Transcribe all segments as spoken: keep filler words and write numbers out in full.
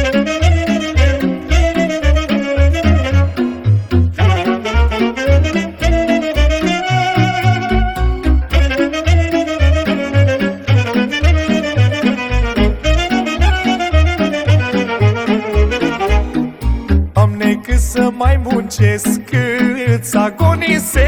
Cât să mai muncesc, cât să agonisesc,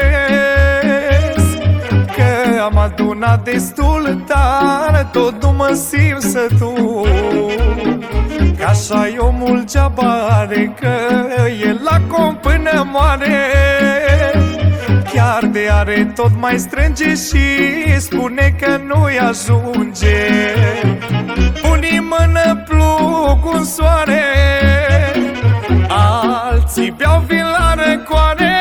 că am adunat destul, dar tot nu mă simt sătul. Că așa e omul ce-aba are, că el la com până moare. Chiar de are tot mai strânge și spune că nu-i ajunge. Pune-i mână plug în soare, alții beau vin la răcoare.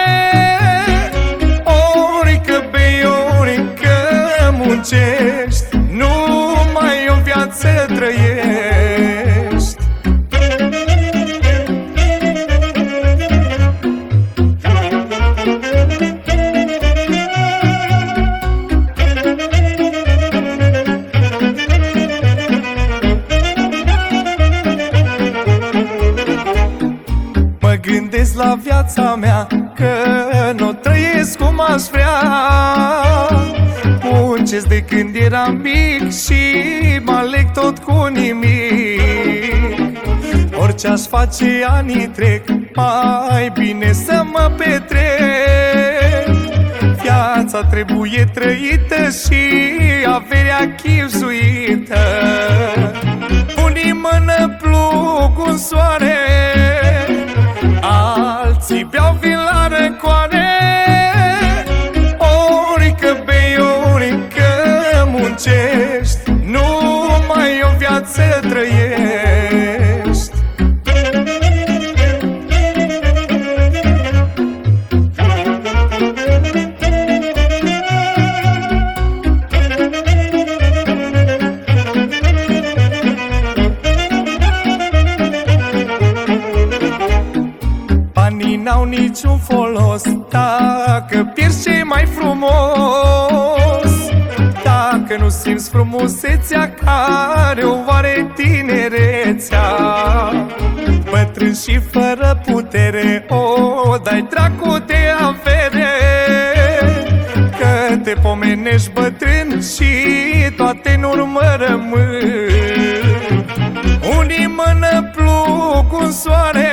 Ori că bei, ori că muncești, numai o viață trăiești. Gândesc la viața mea, că n-o trăiesc cum aș vrea. Muncesc de când eram mic și mă aleg tot cu nimic. Orice aș face, anii trec, mai bine să mă petrec. Viața trebuie trăită și averea chipzuită. Pune-i mână plug în soare, alții beau vin la răcoare. Ori că bei, ori că muncești, numai o viață trăiești. Banii n-au niciun folos dacă pierzi ce mai frumos. Dacă nu simți frumusețea care o are tinerețea. Bătrân și fără putere, o dai dracu de avere. Că te pomenești bătrân și toate în urmă rămân. Unii mână plug în soare,